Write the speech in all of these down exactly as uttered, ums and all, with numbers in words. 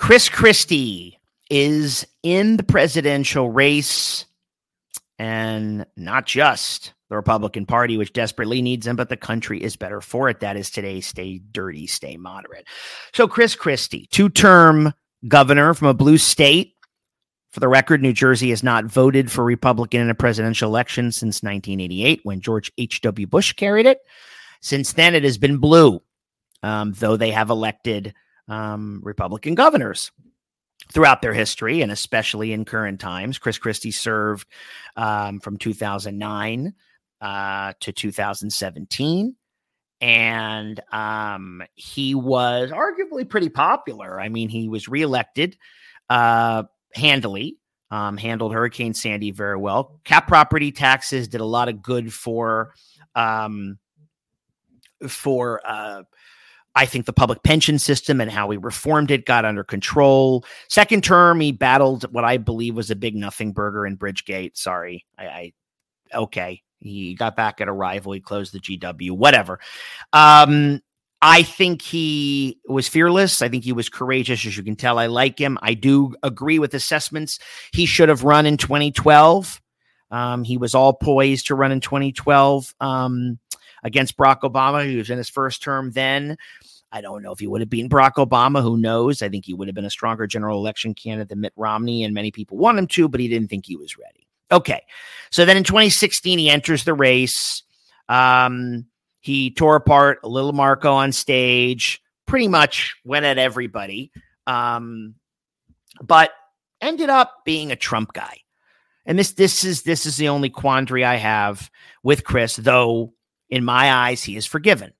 Chris Christie is in the presidential race, and not just the Republican Party, which desperately needs him, but the country is better for it. That is today, stay dirty, stay moderate. So Chris Christie, two-term governor from a blue state. For the record, New Jersey has not voted for Republican in a presidential election since nineteen eighty-eight, when George H W. Bush carried it. Since then, it has been blue, um, though they have elected um, Republican governors throughout their history, and especially in current times. Chris Christie served um, from two thousand nine uh, to two thousand seventeen, and um, he was arguably pretty popular. I mean, he was reelected uh, handily, um, handled Hurricane Sandy very well. Cap property taxes did a lot of good for, um, for uh, I think, the public pension system and how he reformed it, got under control. Second term, he battled what I believe was a big nothing burger in Bridgegate. Sorry. I, I okay. He got back at a rival. He closed the G W, whatever. Um, I think he was fearless. I think he was courageous. As you can tell, I like him. I do agree with assessments. He should have run in twenty twelve. Um, he was all poised to run in twenty twelve um, against Barack Obama. He was in his first term then. I don't know if he would have beaten Barack Obama. Who knows? I think he would have been a stronger general election candidate than Mitt Romney, and many people want him to, but he didn't think he was ready. Okay. So then in twenty sixteen, he enters the race. Um, he tore apart a little Marco on stage, pretty much went at everybody, um, but ended up being a Trump guy. And this, this is, this is the only quandary I have with Chris, though in my eyes, he is forgiven.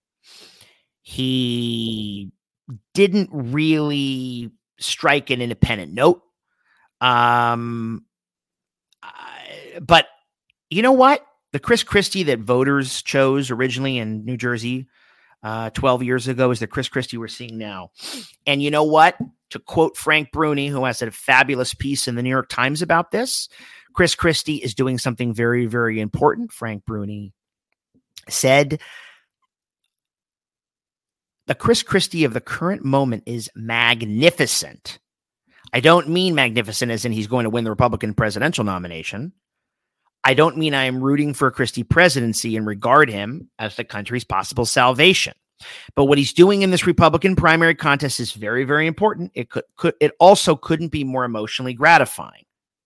He didn't really strike an independent note. Um, I, but you know what? The Chris Christie that voters chose originally in New Jersey uh, twelve years ago is the Chris Christie we're seeing now. And you know what? To quote Frank Bruni, who has a fabulous piece in the New York Times about this, Chris Christie is doing something very, very important. Frank Bruni said, the Chris Christie of the current moment is magnificent. I don't mean magnificent as in he's going to win the Republican presidential nomination. I don't mean I am rooting for a Christie presidency and regard him as the country's possible salvation. But what he's doing in this Republican primary contest is very, very important. It could, could it also couldn't be more emotionally gratifying.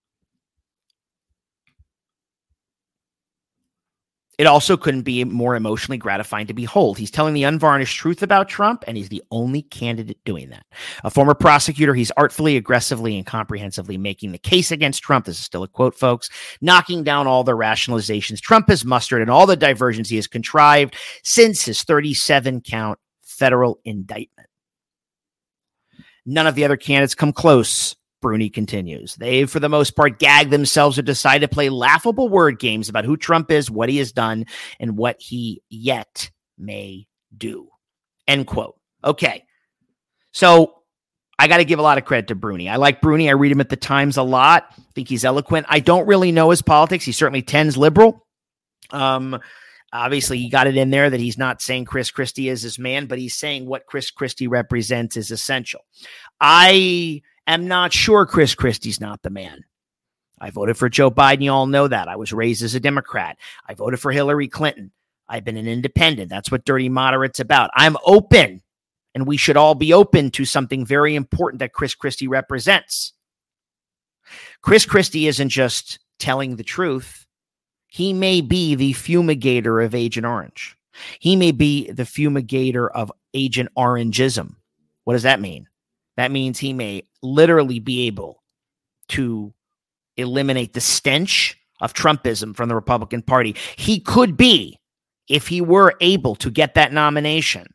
It also couldn't be more emotionally gratifying to behold. He's telling the unvarnished truth about Trump, and he's the only candidate doing that. A former prosecutor, he's artfully, aggressively, and comprehensively making the case against Trump. This is still a quote, folks. Knocking down all the rationalizations Trump has mustered and all the diversions he has contrived since his thirty-seven count federal indictment. None of the other candidates come close. Bruni continues. They, for the most part, gag themselves or decide to play laughable word games about who Trump is, what he has done, and what he yet may do. End quote. Okay. So I got to give a lot of credit to Bruni. I like Bruni. I read him at the Times a lot. I think he's eloquent. I don't really know his politics. He certainly tends liberal. Um, obviously, he got it in there that he's not saying Chris Christie is his man, but he's saying what Chris Christie represents is essential. I am not sure Chris Christie's not the man. I voted for Joe Biden. You all know that. I was raised as a Democrat. I voted for Hillary Clinton. I've been an independent. That's what Dirty Moderate's about. I'm open, and we should all be open to something very important that Chris Christie represents. Chris Christie isn't just telling the truth. He may be the fumigator of Agent Orange. He may be the fumigator of Agent Orangeism. What does that mean? That means he may literally be able to eliminate the stench of Trumpism from the Republican Party. He could be, if he were able to get that nomination,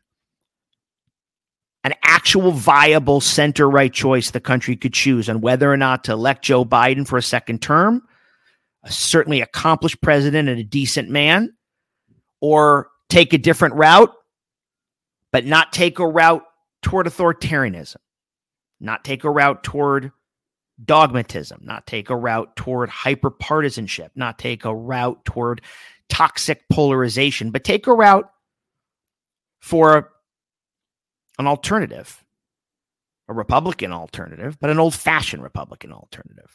an actual viable center-right choice the country could choose on whether or not to elect Joe Biden for a second term, a certainly accomplished president and a decent man, or take a different route, but not take a route toward authoritarianism, not take a route toward dogmatism, not take a route toward hyperpartisanship, not take a route toward toxic polarization, but take a route for an alternative, a Republican alternative, but an old-fashioned Republican alternative.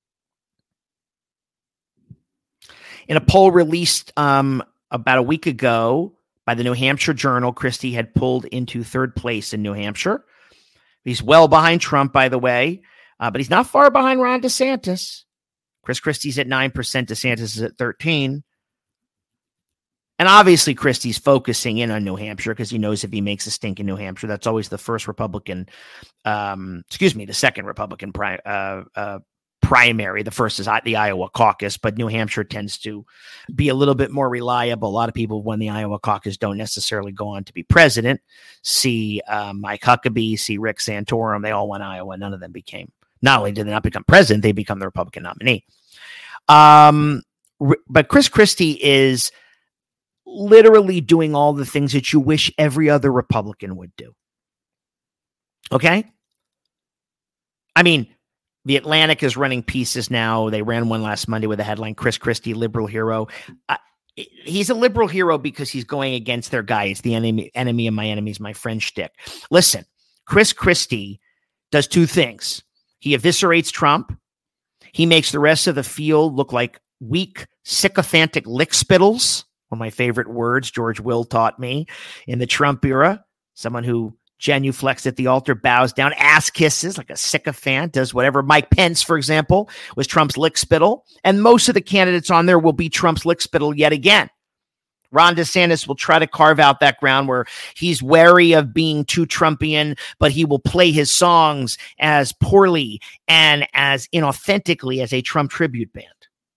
In a poll released um, about a week ago by the New Hampshire Journal, Christie had pulled into third place in New Hampshire. He's well behind Trump, by the way, uh, but he's not far behind Ron DeSantis. Chris Christie's at nine percent. DeSantis is at thirteen. And obviously, Christie's focusing in on New Hampshire because he knows if he makes a stink in New Hampshire, that's always the first Republican, um, excuse me, the second Republican pri- uh, uh, primary. The first is the Iowa caucus, but New Hampshire tends to be a little bit more reliable. A lot of people who won the Iowa caucus don't necessarily go on to be president. See uh, Mike Huckabee, see Rick Santorum. They all won Iowa. None of them became, not only did they not become president, they become the Republican nominee. Um, but Chris Christie is literally doing all the things that you wish every other Republican would do. Okay? I mean, The Atlantic is running pieces now. They ran one last Monday with a headline, Chris Christie, liberal hero. Uh, he's a liberal hero because he's going against their guy. It's the enemy, enemy of my enemies, my friend shtick. Listen, Chris Christie does two things. He eviscerates Trump. He makes the rest of the field look like weak, sycophantic lickspittles. One of my favorite words George Will taught me in the Trump era. Someone who genuflects at the altar, bows down, ass kisses like a sycophant, does whatever. Mike Pence, for example, was Trump's lickspittle. And most of the candidates on there will be Trump's lickspittle yet again. Ron DeSantis will try to carve out that ground where he's wary of being too Trumpian, but he will play his songs as poorly and as inauthentically as a Trump tribute band.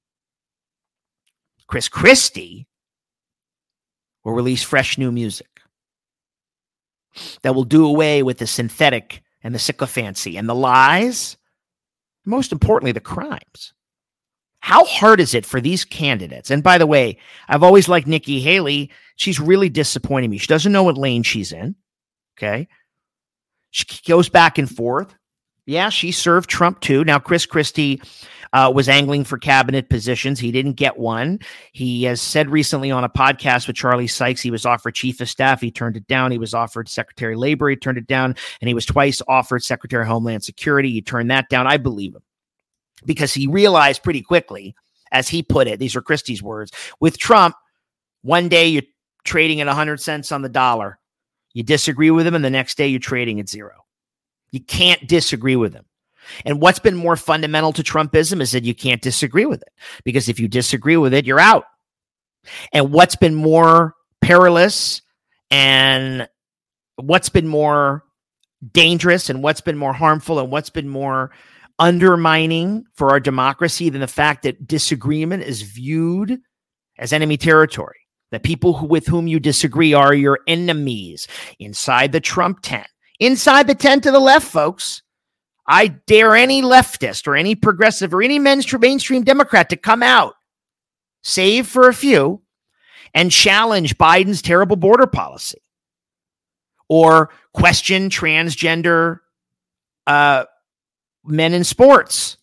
Chris Christie will release fresh new music that will do away with the synthetic and the sycophancy and the lies, most importantly, the crimes. How hard is it for these candidates? And by the way, I've always liked Nikki Haley. She's really disappointing me. She doesn't know what lane she's in. Okay. She goes back and forth. Yeah, she served Trump too. Now, Chris Christie uh, was angling for cabinet positions. He didn't get one. He has said recently on a podcast with Charlie Sykes, he was offered chief of staff. He turned it down. He was offered secretary of labor. He turned it down. And he was twice offered secretary of Homeland Security. He turned that down. I believe him because he realized pretty quickly, as he put it, these are Christie's words, with Trump, one day you're trading at one hundred cents on the dollar. You disagree with him, and the next day you're trading at zero. You can't disagree with him. And what's been more fundamental to Trumpism is that you can't disagree with it, because if you disagree with it, you're out. And what's been more perilous and what's been more dangerous and what's been more harmful and what's been more undermining for our democracy than the fact that disagreement is viewed as enemy territory, that people who, with whom you disagree are your enemies inside the Trump tent. Inside the tent to the left, folks, I dare any leftist or any progressive or any mainstream Democrat to come out, save for a few, and challenge Biden's terrible border policy or question transgender uh, men in sports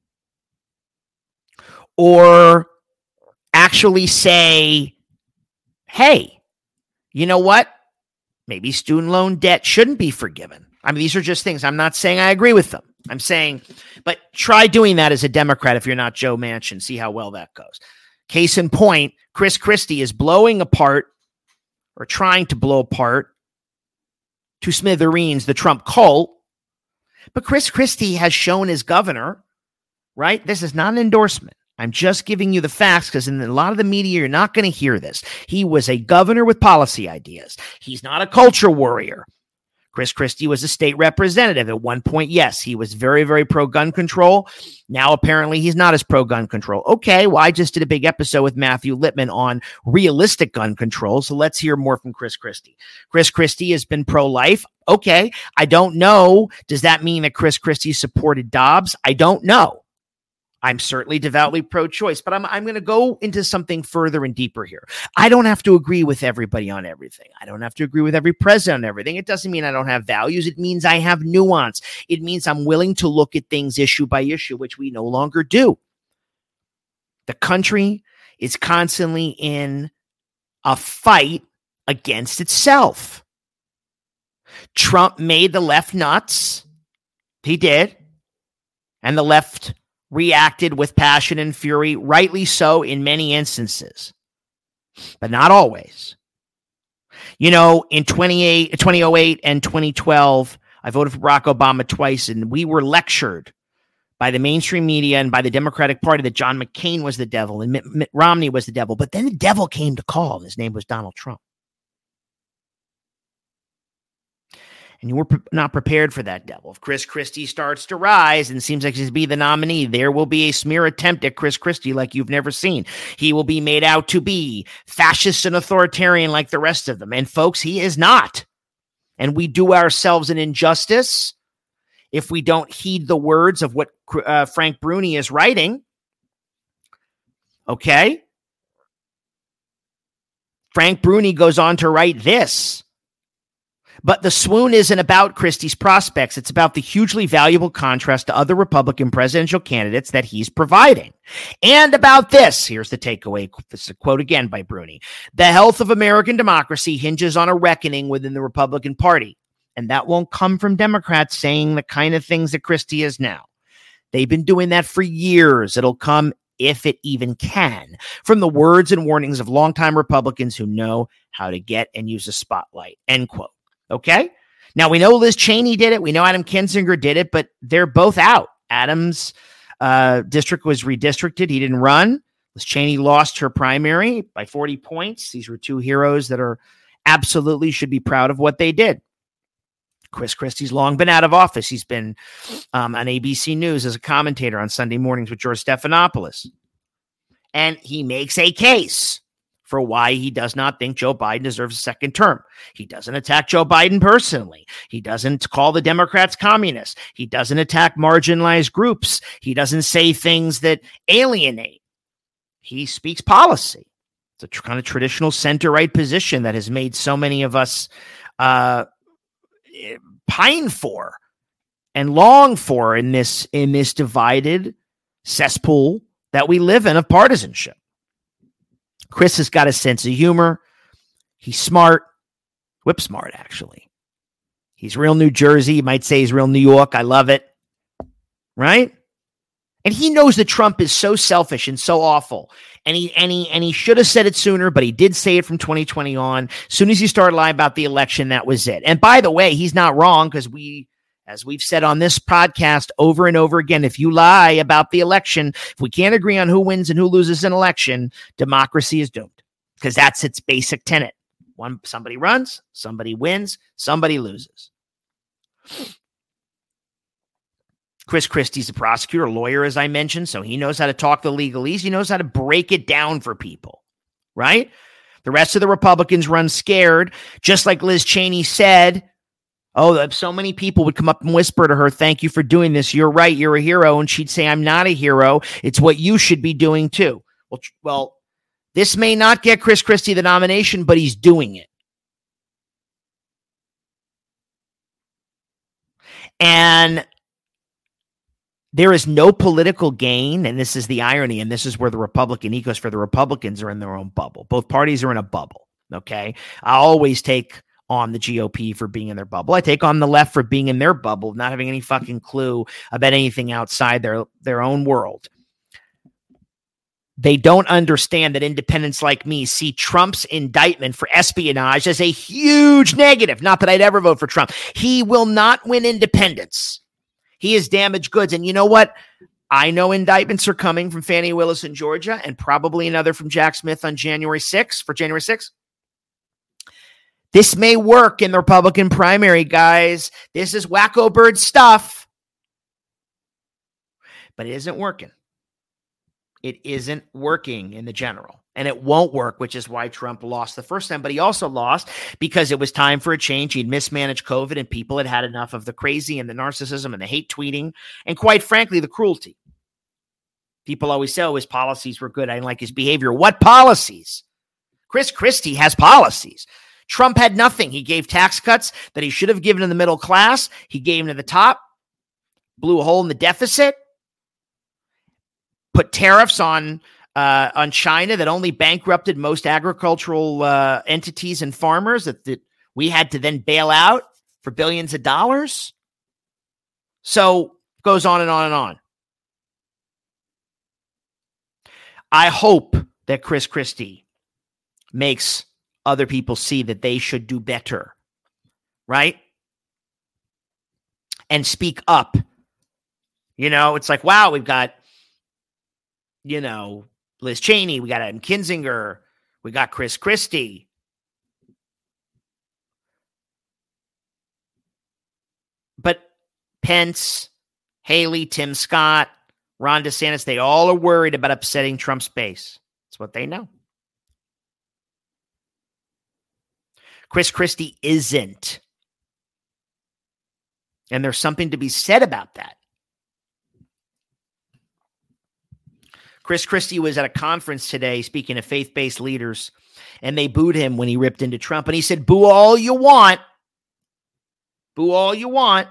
or actually say, hey, you know what? Maybe student loan debt shouldn't be forgiven. I mean, these are just things. I'm not saying I agree with them. I'm saying, but try doing that as a Democrat if you're not Joe Manchin. See how well that goes. Case in point, Chris Christie is blowing apart or trying to blow apart to smithereens the Trump cult. But Chris Christie has shown as governor, right? This is not an endorsement. I'm just giving you the facts because in a lot of the media, you're not going to hear this. He was a governor with policy ideas. He's not a culture warrior. Chris Christie was a state representative. At one point, yes, he was very, very pro-gun control. Now, apparently, he's not as pro-gun control. Okay, well, I just did a big episode with Matthew Littman on realistic gun control, so let's hear more from Chris Christie. Chris Christie has been pro-life. Okay, I don't know. Does that mean that Chris Christie supported Dobbs? I don't know. I'm certainly devoutly pro-choice, but I'm I'm going to go into something further and deeper here. I don't have to agree with everybody on everything. I don't have to agree with every president on everything. It doesn't mean I don't have values. It means I have nuance. It means I'm willing to look at things issue by issue, which we no longer do. The country is constantly in a fight against itself. Trump made the left nuts. He did. And the left reacted with passion and fury, rightly so in many instances, but not always. You know, in twenty oh eight and twenty twelve, I voted for Barack Obama twice, and we were lectured by the mainstream media and by the Democratic Party that John McCain was the devil and Mitt, Mitt Romney was the devil. But then the devil came to call, and his name was Donald Trump. And you were pre- not prepared for that devil. If Chris Christie starts to rise and seems like he's to be the nominee, there will be a smear attempt at Chris Christie like you've never seen. He will be made out to be fascist and authoritarian like the rest of them. And folks, he is not. And we do ourselves an injustice if we don't heed the words of what uh, Frank Bruni is writing. Okay? Frank Bruni goes on to write this. But the swoon isn't about Christie's prospects. It's about the hugely valuable contrast to other Republican presidential candidates that he's providing. And about this, here's the takeaway. This is a quote again by Bruni. The health of American democracy hinges on a reckoning within the Republican Party. And that won't come from Democrats saying the kind of things that Christie is now. They've been doing that for years. It'll come, if it even can, from the words and warnings of longtime Republicans who know how to get and use a spotlight. End quote. Okay. Now we know Liz Cheney did it. We know Adam Kinzinger did it, but they're both out. Adam's uh, district was redistricted. He didn't run. Liz Cheney lost her primary by forty points. These were two heroes that are absolutely should be proud of what they did. Chris Christie's long been out of office. He's been um, on A B C News as a commentator on Sunday mornings with George Stephanopoulos. And he makes a case for why he does not think Joe Biden deserves a second term. He doesn't attack Joe Biden personally. He doesn't call the Democrats communists. He doesn't attack marginalized groups. He doesn't say things that alienate. He speaks policy. It's a tr- kind of traditional center-right position that has made so many of us uh, pine for and long for in this, in this divided cesspool that we live in of partisanship. Chris has got a sense of humor. He's smart, whip smart, actually. He's real New Jersey. You might say he's real New York. I love it. Right? And he knows that Trump is so selfish and so awful. And he and he and he should have said it sooner, but he did say it from twenty twenty on. As soon as he started lying about the election, that was it. And by the way, he's not wrong, because we, as we've said on this podcast over and over again, if you lie about the election, if we can't agree on who wins and who loses an election, democracy is doomed, because that's its basic tenet. One, somebody runs, somebody wins, somebody loses. Chris Christie's a prosecutor, a lawyer, as I mentioned, so he knows how to talk the legalese. He knows how to break it down for people, right? The rest of the Republicans run scared, just like Liz Cheney said. Oh, so many people would come up and whisper to her, thank you for doing this. You're right. You're a hero. And she'd say, I'm not a hero. It's what you should be doing too. Well, well, this may not get Chris Christie the nomination, but he's doing it. And there is no political gain. And this is the irony. And this is where the Republican ecosphere, the Republicans are in their own bubble. Both parties are in a bubble. Okay. I always take on the G O P for being in their bubble. I take on the left for being in their bubble, not having any fucking clue about anything outside their, their own world. They don't understand that independents like me see Trump's indictment for espionage as a huge negative. Not that I'd ever vote for Trump. He will not win independence. He is damaged goods. And you know what? I know indictments are coming from Fani Willis in Georgia, and probably another from Jack Smith on January sixth, for January sixth. This may work in the Republican primary, guys. This is wacko bird stuff. But it isn't working. It isn't working in the general. And it won't work, which is why Trump lost the first time. But he also lost because it was time for a change. He'd mismanaged COVID, and people had had enough of the crazy and the narcissism and the hate tweeting and, quite frankly, the cruelty. People always say, oh, his policies were good. I didn't like his behavior. What policies? Chris Christie has policies. Trump had nothing. He gave tax cuts that he should have given to the middle class. He gave them to the top, blew a hole in the deficit, put tariffs on uh, on China that only bankrupted most agricultural uh, entities and farmers that, that we had to then bail out for billions of dollars. So goes on and on and on. I hope that Chris Christie makes other people see that they should do better, right? And speak up. You know, it's like, wow, we've got, you know, Liz Cheney, we got Adam Kinzinger, we got Chris Christie. But Pence, Haley, Tim Scott, Ron DeSantis, they all are worried about upsetting Trump's base. That's what they know. Chris Christie isn't. And there's something to be said about that. Chris Christie was at a conference today speaking to faith-based leaders, and they booed him when he ripped into Trump. And he said, boo all you want. Boo all you want.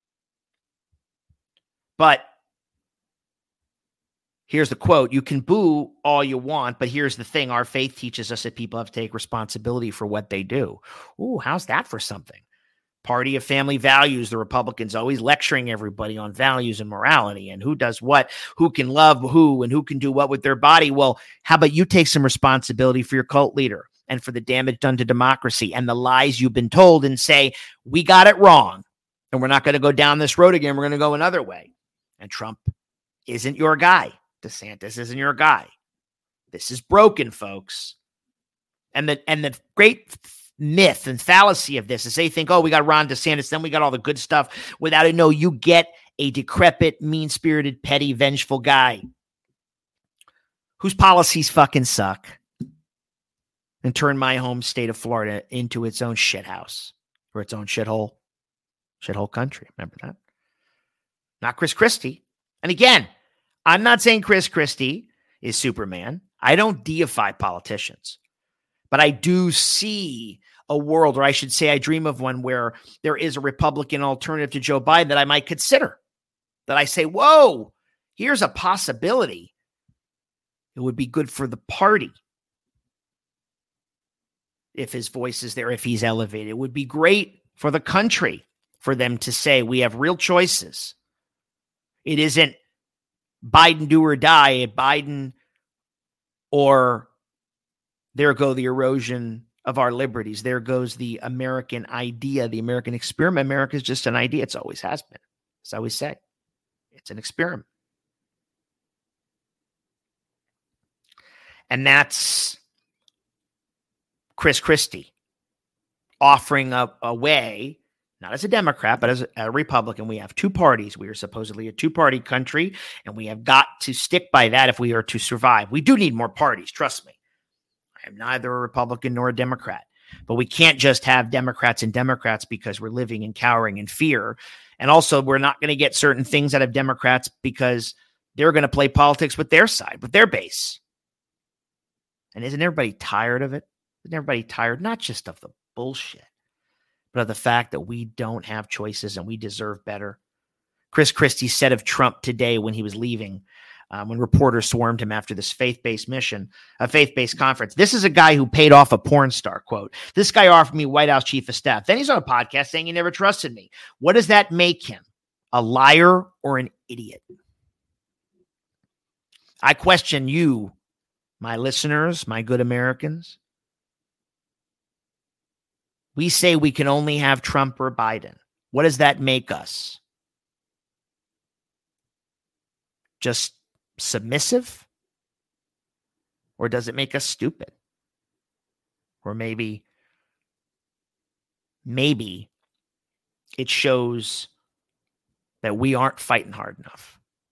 But here's the quote. You can boo all you want, but here's the thing. Our faith teaches us that people have to take responsibility for what they do. Ooh, how's that for something? Party of family values. The Republicans always lecturing everybody on values and morality and who does what, who can love who, and who can do what with their body. Well, how about you take some responsibility for your cult leader and for the damage done to democracy and the lies you've been told, and say, we got it wrong and we're not going to go down this road again. We're going to go another way. And Trump isn't your guy. DeSantis isn't your guy. This is broken, folks. And the, and the great myth and fallacy of this is they think, oh, we got Ron DeSantis, then we got all the good stuff. Without it, no, you get a decrepit, mean-spirited, petty, vengeful guy whose policies fucking suck and turn my home state of Florida into its own shithouse or its own shithole, shithole country. Remember that? Not Chris Christie. And again, I'm not saying Chris Christie is Superman. I don't deify politicians. But I do see a world, or I should say I dream of one, where there is a Republican alternative to Joe Biden that I might consider. That I say, whoa, here's a possibility. It would be good for the party if his voice is there, if he's elevated. It would be great for the country for them to say we have real choices. It isn't Biden do or die, Biden or there go the erosion of our liberties. There goes the American idea, the American experiment. America is just an idea. It's always has been. As I always say, it's an experiment. And that's Chris Christie offering a, a way, not as a Democrat, but as a, a Republican. We have two parties. We are supposedly a two-party country, and we have got to stick by that if we are to survive. We do need more parties, trust me. I am neither a Republican nor a Democrat, but we can't just have Democrats and Democrats because we're living in cowering in fear. And also, we're not going to get certain things out of Democrats because they're going to play politics with their side, with their base. And isn't everybody tired of it? Isn't everybody tired, not just of the bullshit, but of the fact that we don't have choices and we deserve better? Chris Christie said of Trump today when he was leaving, um, when reporters swarmed him after this faith-based mission, a faith-based conference, this is a guy who paid off a porn star, quote. This guy offered me White House chief of staff. Then he's on a podcast saying he never trusted me. What does that make him? A liar or an idiot? I question you, my listeners, my good Americans. We say we can only have Trump or Biden. What does that make us? Just submissive? Or does it make us stupid? Or maybe, maybe it shows that we aren't fighting hard enough.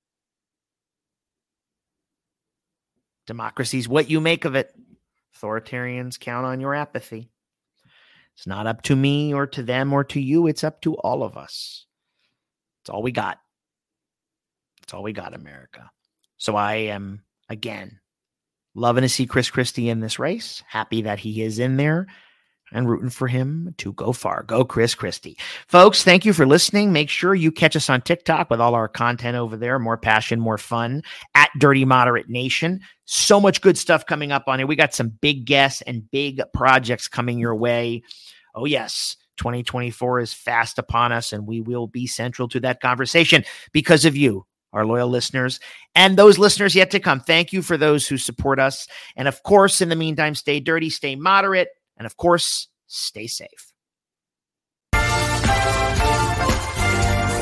Democracy's what you make of it. Authoritarians count on your apathy. It's not up to me or to them or to you. It's up to all of us. It's all we got. It's all we got, America. So I am, again, loving to see Chris Christie in this race. Happy that he is in there and rooting for him to go far. Go Chris Christie. Folks, thank you for listening. Make sure you catch us on TikTok with all our content over there. More passion, more fun at Dirty Moderate Nation. So much good stuff coming up on here. We got some big guests and big projects coming your way. Oh, yes. twenty twenty-four is fast upon us, and we will be central to that conversation because of you, our loyal listeners, and those listeners yet to come. Thank you for those who support us. And of course, in the meantime, stay dirty, stay moderate, and of course, stay safe.